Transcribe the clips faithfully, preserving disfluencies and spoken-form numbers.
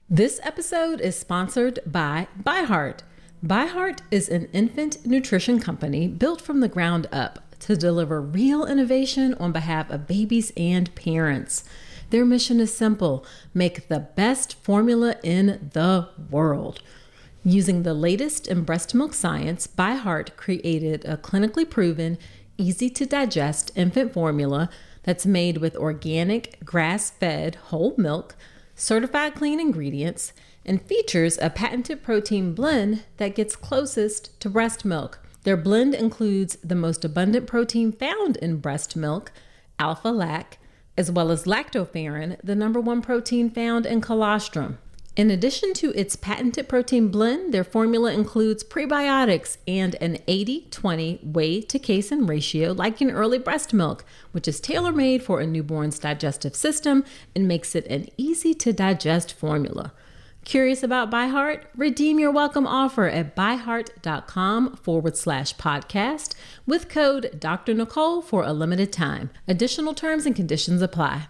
This episode is sponsored by ByHeart. ByHeart is an infant nutrition company built from the ground up to deliver real innovation on behalf of babies and parents. Their mission is simple: make the best formula in the world. Using the latest in breast milk science, ByHeart created a clinically proven, easy to digest infant formula that's made with organic, grass-fed whole milk, certified clean ingredients, and features a patented protein blend that gets closest to breast milk. Their blend includes the most abundant protein found in breast milk, alpha-lac, as well as lactoferrin, the number one protein found in colostrum. In addition to its patented protein blend, their formula includes prebiotics and an eighty twenty whey to casein ratio like in early breast milk, which is tailor-made for a newborn's digestive system and makes it an easy-to-digest formula. Curious about ByHeart? Redeem your welcome offer at byheart.com forward slash podcast with code Doctor Nicole for a limited time. Additional terms and conditions apply.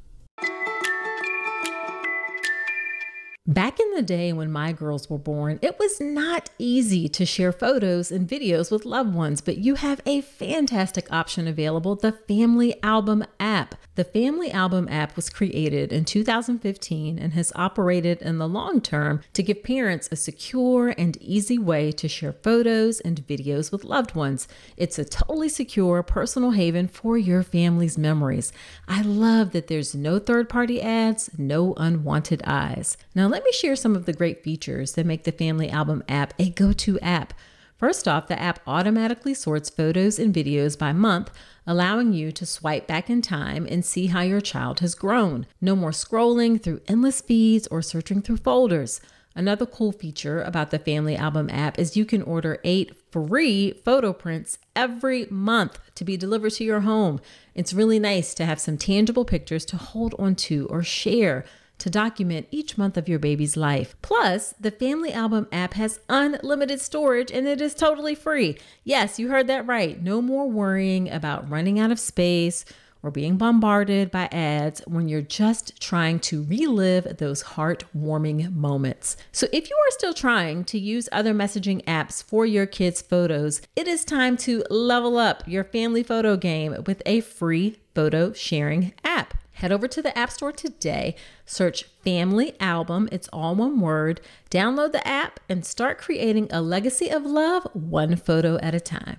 Back in the day when my girls were born, it was not easy to share photos and videos with loved ones, but you have a fantastic option available, the Family Album app. The Family Album app was created in two thousand fifteen and has operated in the long term to give parents a secure and easy way to share photos and videos with loved ones. It's a totally secure personal haven for your family's memories. I love that there's no third-party ads, no unwanted eyes. Now, let me share some of the great features that make the Family Album app a go-to app. First off, the app automatically sorts photos and videos by month, allowing you to swipe back in time and see how your child has grown. No more scrolling through endless feeds or searching through folders. Another cool feature about the Family Album app is you can order eight free photo prints every month to be delivered to your home. It's really nice to have some tangible pictures to hold on to or share to document each month of your baby's life. Plus, the Family Album app has unlimited storage and it is totally free. Yes, you heard that right. No more worrying about running out of space or being bombarded by ads when you're just trying to relive those heartwarming moments. So if you are still trying to use other messaging apps for your kids' photos, it is time to level up your family photo game with a free photo sharing app. Head over to the App Store today, search Family Album, it's all one word, download the app, and start creating a legacy of love one photo at a time.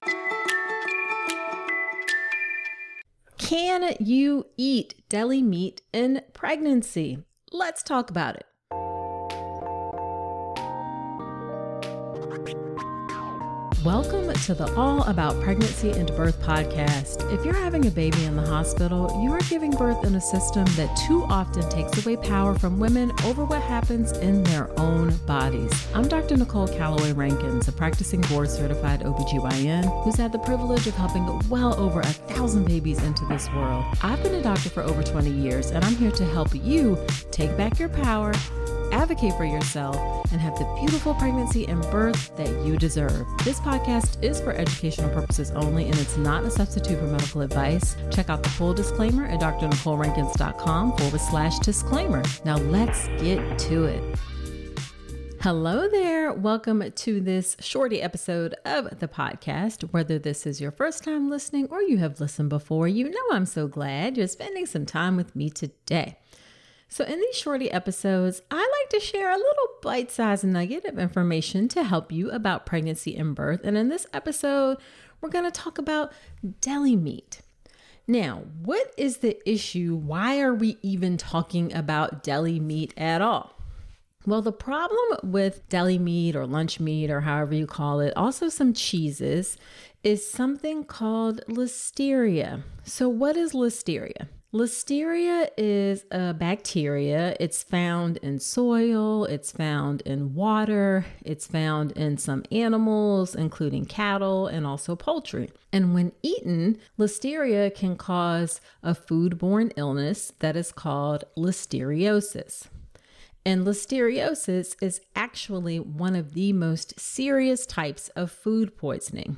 Can you eat deli meat in pregnancy? Let's talk about it. Welcome to the All About Pregnancy and Birth podcast. If you're having a baby in the hospital, you are giving birth in a system that too often takes away power from women over what happens in their own bodies. I'm Doctor Nicole Calloway Rankins, a practicing board-certified O B G Y N who's had the privilege of helping well over a thousand babies into this world. I've been a doctor for over twenty years, and I'm here to help you take back your power, advocate for yourself, and have the beautiful pregnancy and birth that you deserve. This podcast is for educational purposes only, and it's not a substitute for medical advice. Check out the full disclaimer at drnicolerankins.com forward slash disclaimer. Now let's get to it. Hello there. Welcome to this shorty episode of the podcast. Whether this is your first time listening or you have listened before, you know I'm so glad you're spending some time with me today. So in these shorty episodes, I like to share a little bite-sized nugget of information to help you about pregnancy and birth. And in this episode, we're going to talk about deli meat. Now, what is the issue? Why are we even talking about deli meat at all? Well, the problem with deli meat or lunch meat or however you call it, also some cheeses, is something called listeria. So what is listeria? Listeria is a bacteria. It's found in soil, it's found in water, it's found in some animals, including cattle and also poultry. And when eaten, listeria can cause a foodborne illness that is called listeriosis. And listeriosis is actually one of the most serious types of food poisoning.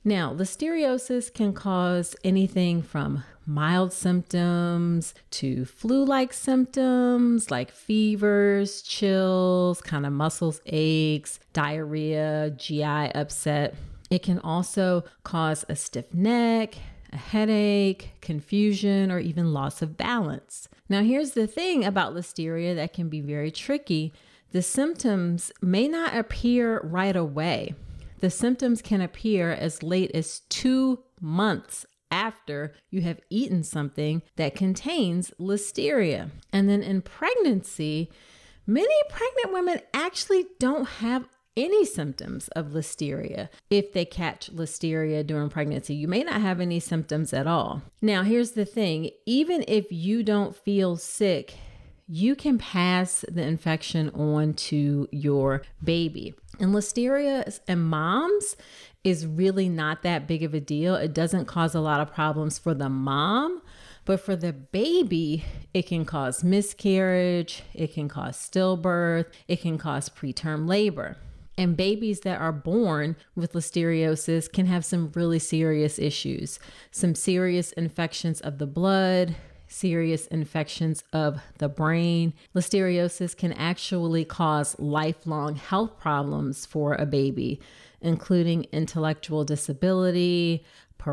Now, listeriosis can cause anything from mild symptoms to flu-like symptoms like fevers, chills, kind of muscles aches, diarrhea, G I upset. It can also cause a stiff neck, a headache, confusion, or even loss of balance. Now, here's the thing about listeria that can be very tricky. The symptoms may not appear right away. The symptoms can appear as late as two months after you have eaten something that contains listeria. And then in pregnancy, many pregnant women actually don't have any symptoms of listeria. If they catch listeria during pregnancy, you may not have any symptoms at all. Now, here's the thing. Even if you don't feel sick, you can pass the infection on to your baby. And listeria in moms is really not that big of a deal. It doesn't cause a lot of problems for the mom, but for the baby, it can cause miscarriage, it can cause stillbirth, it can cause preterm labor. And babies that are born with listeriosis can have some really serious issues, some serious infections of the blood, serious infections of the brain. Listeriosis can actually cause lifelong health problems for a baby, including intellectual disability,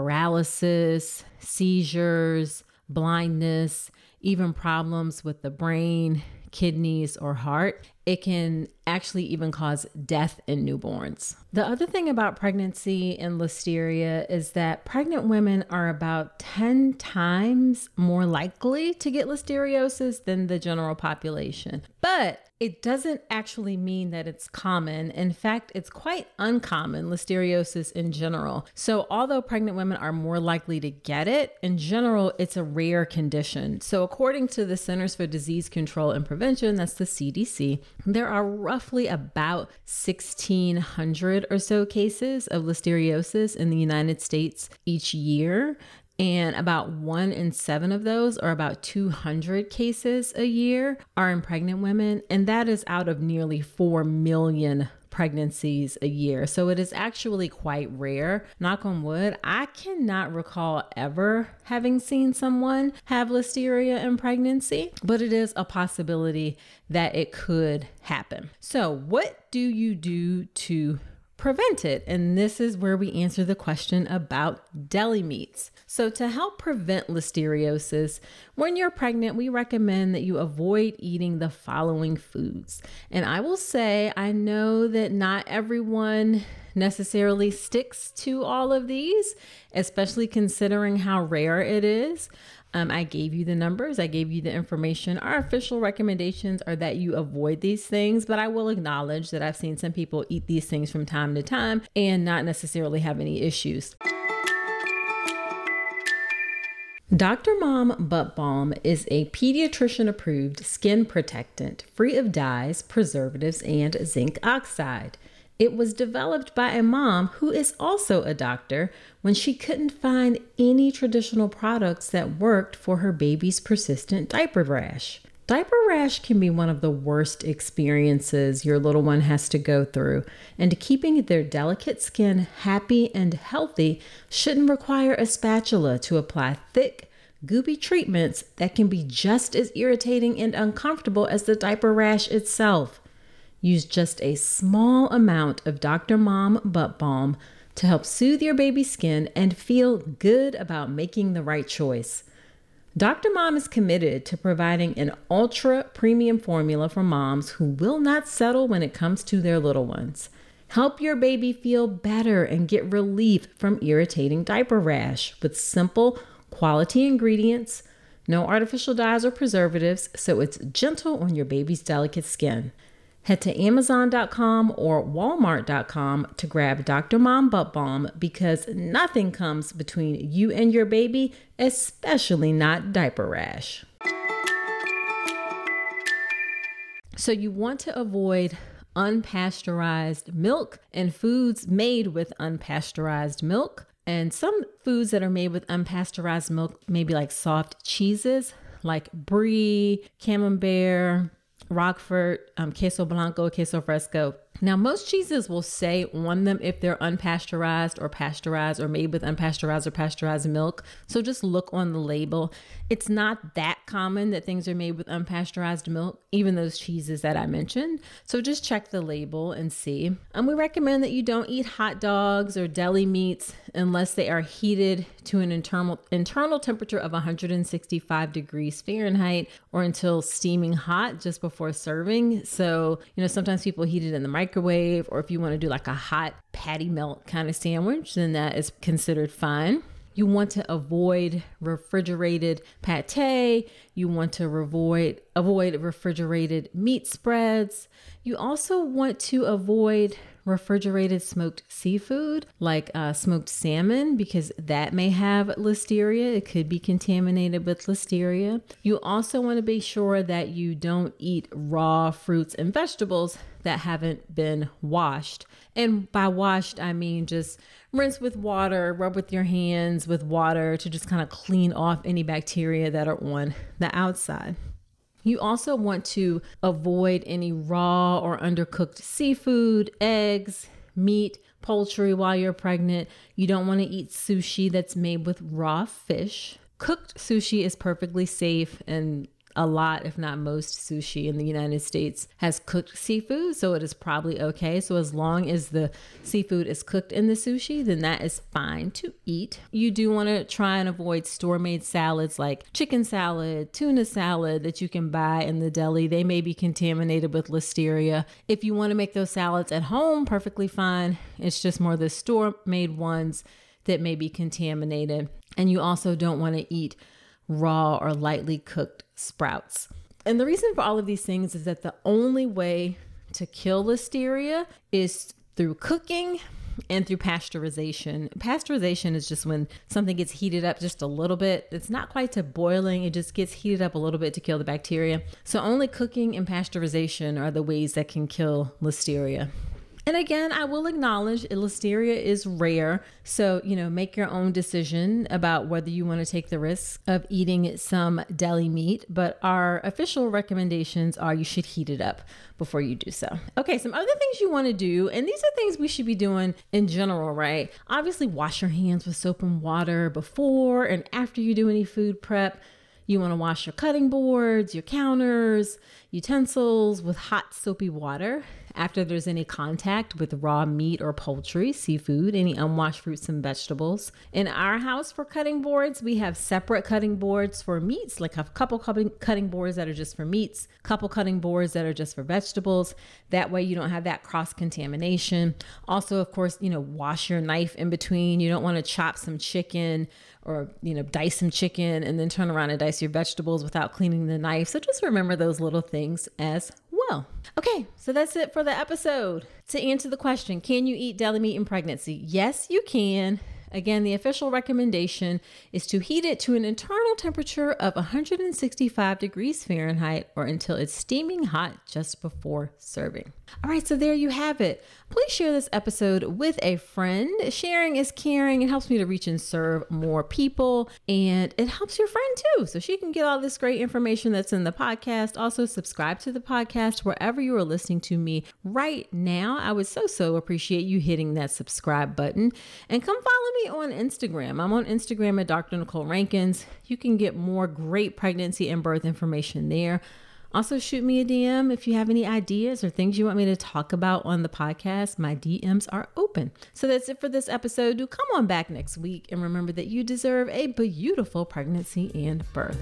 paralysis, seizures, blindness, even problems with the brain, kidneys, or heart. It can actually even cause death in newborns. The other thing about pregnancy and listeria is that pregnant women are about ten times more likely to get listeriosis than the general population. But it doesn't actually mean that it's common. In fact, it's quite uncommon, listeriosis in general. So although pregnant women are more likely to get it, in general, it's a rare condition. So according to the Centers for Disease Control and Prevention, that's the C D C, there are roughly about sixteen hundred or so cases of listeriosis in the United States each year. And about one in seven of those, or about two hundred cases a year, are in pregnant women. And that is out of nearly four million pregnancies a year. So it is actually quite rare. Knock on wood, I cannot recall ever having seen someone have listeria in pregnancy, but it is a possibility that it could happen. So what do you do to prevent it? And this is where we answer the question about deli meats. So to help prevent listeriosis, when you're pregnant, we recommend that you avoid eating the following foods. And I will say, I know that not everyone necessarily sticks to all of these, especially considering how rare it is. Um, I gave you the numbers. I gave you the information. Our official recommendations are that you avoid these things, but I will acknowledge that I've seen some people eat these things from time to time and not necessarily have any issues. Doctor Mom Butt Balm is a pediatrician-approved skin protectant free of dyes, preservatives, and zinc oxide. It was developed by a mom who is also a doctor when she couldn't find any traditional products that worked for her baby's persistent diaper rash. Diaper rash can be one of the worst experiences your little one has to go through, and keeping their delicate skin happy and healthy shouldn't require a spatula to apply thick, goopy treatments that can be just as irritating and uncomfortable as the diaper rash itself. Use just a small amount of Doctor Mom Butt Balm to help soothe your baby's skin and feel good about making the right choice. Doctor Mom is committed to providing an ultra premium formula for moms who will not settle when it comes to their little ones. Help your baby feel better and get relief from irritating diaper rash with simple, quality ingredients, no artificial dyes or preservatives, so it's gentle on your baby's delicate skin. Head to amazon dot com or walmart dot com to grab Doctor Mom Butt Balm because nothing comes between you and your baby, especially not diaper rash. So you want to avoid unpasteurized milk and foods made with unpasteurized milk. And some foods that are made with unpasteurized milk, maybe like soft cheeses like brie, camembert, Roquefort, um, queso blanco, queso fresco, Now, most cheeses will say on them if they're unpasteurized or pasteurized or made with unpasteurized or pasteurized milk. So just look on the label. It's not that common that things are made with unpasteurized milk, even those cheeses that I mentioned. So just check the label and see. And we recommend that you don't eat hot dogs or deli meats unless they are heated to an internal internal temperature of one hundred sixty-five degrees Fahrenheit or until steaming hot just before serving. So, you know, sometimes people heat it in the microwave, or if you want to do like a hot patty melt kind of sandwich, then that is considered fine. You want to avoid refrigerated pate. You want to avoid avoid refrigerated meat spreads. You also want to avoid refrigerated smoked seafood like uh, smoked salmon, because that may have listeria. It could be contaminated with listeria. You also want to be sure that you don't eat raw fruits and vegetables that haven't been washed. And by washed, I mean just rinse with water, rub with your hands with water to just kind of clean off any bacteria that are on the outside. You also want to avoid any raw or undercooked seafood, eggs, meat, poultry while you're pregnant. You don't want to eat sushi that's made with raw fish. Cooked sushi is perfectly safe, and a lot, if not most, sushi in the United States has cooked seafood, so it is probably okay. So as long as the seafood is cooked in the sushi, then that is fine to eat. You do want to try and avoid store-made salads like chicken salad, tuna salad that you can buy in the deli. They may be contaminated with listeria. If you want to make those salads at home, perfectly fine. It's just more the store-made ones that may be contaminated. And you also don't want to eat raw or lightly cooked sprouts. And the reason for all of these things is that the only way to kill listeria is through cooking and through pasteurization. Pasteurization is just when something gets heated up just a little bit. It's not quite to boiling. It just gets heated up a little bit to kill the bacteria. So only cooking and pasteurization are the ways that can kill listeria. And again, I will acknowledge listeria is rare. So, you know, make your own decision about whether you want to take the risk of eating some deli meat. But our official recommendations are you should heat it up before you do so. Okay, some other things you want to do, and these are things we should be doing in general, right? Obviously, wash your hands with soap and water before and after you do any food prep. You want to wash your cutting boards, your counters, utensils with hot soapy water after there's any contact with raw meat or poultry, seafood, any unwashed fruits and vegetables. In our house for cutting boards, we have separate cutting boards for meats, like a couple cutting boards that are just for meats, couple cutting boards that are just for vegetables. That way you don't have that cross-contamination. Also, of course, you know, wash your knife in between. You don't want to chop some chicken or, you know, dice some chicken and then turn around and dice your vegetables without cleaning the knife. So just remember those little things as well. Okay, so that's it for the episode. To answer the question, can you eat deli meat in pregnancy? Yes, you can. Again, the official recommendation is to heat it to an internal temperature of one hundred sixty-five degrees Fahrenheit or until it's steaming hot just before serving. All right, so there you have it. Please share this episode with a friend. Sharing is caring. It helps me to reach and serve more people, and it helps your friend too, so she can get all this great information that's in the podcast. Also, subscribe to the podcast wherever you are listening to me right now. I would so, so appreciate you hitting that subscribe button, and come follow me on Instagram. I'm on Instagram at Doctor Nicole Rankins. You can get more great pregnancy and birth information there. Also, shoot me a D M if you have any ideas or things you want me to talk about on the podcast. My D Ms are open. So that's it for this episode. Do come on back next week, and remember that you deserve a beautiful pregnancy and birth.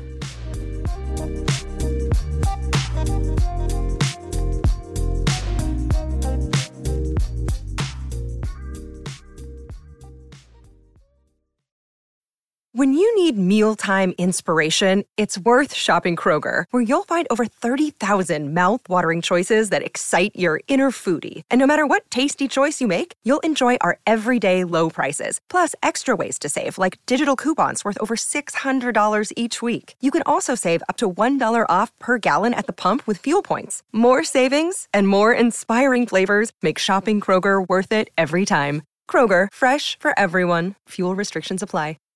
When you need mealtime inspiration, it's worth shopping Kroger, where you'll find over thirty thousand mouth-watering choices that excite your inner foodie. And no matter what tasty choice you make, you'll enjoy our everyday low prices, plus extra ways to save, like digital coupons worth over six hundred dollars each week. You can also save up to one dollar off per gallon at the pump with fuel points. More savings and more inspiring flavors make shopping Kroger worth it every time. Kroger, fresh for everyone. Fuel restrictions apply.